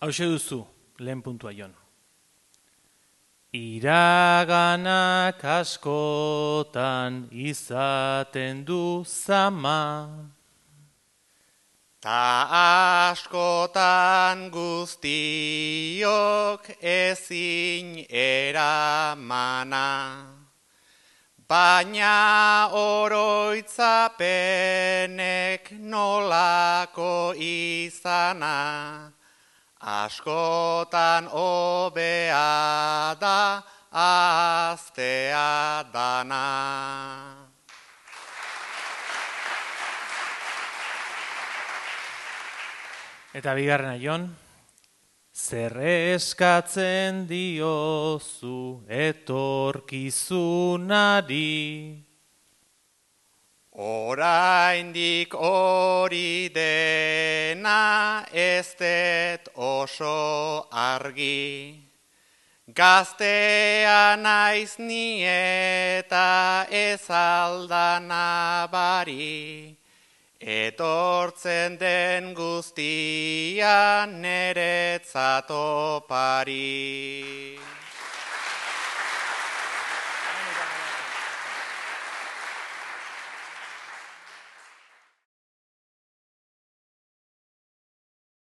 Hauxe duzu, lehen puntua Jon. Iraganak askotan izaten du zama. Ta askotan guztiok ezin eramana. Baina oroitzapenek nolako izana, askotan hobea da ahaztea dana. Eta bigarrena Jon, zer eskatzen diozu etorkizunari? Oraindik hori dena ez dut oso argi. Gaztea naiz ni eta ez aldan nabari. Etortzen den guztia neretzat opari.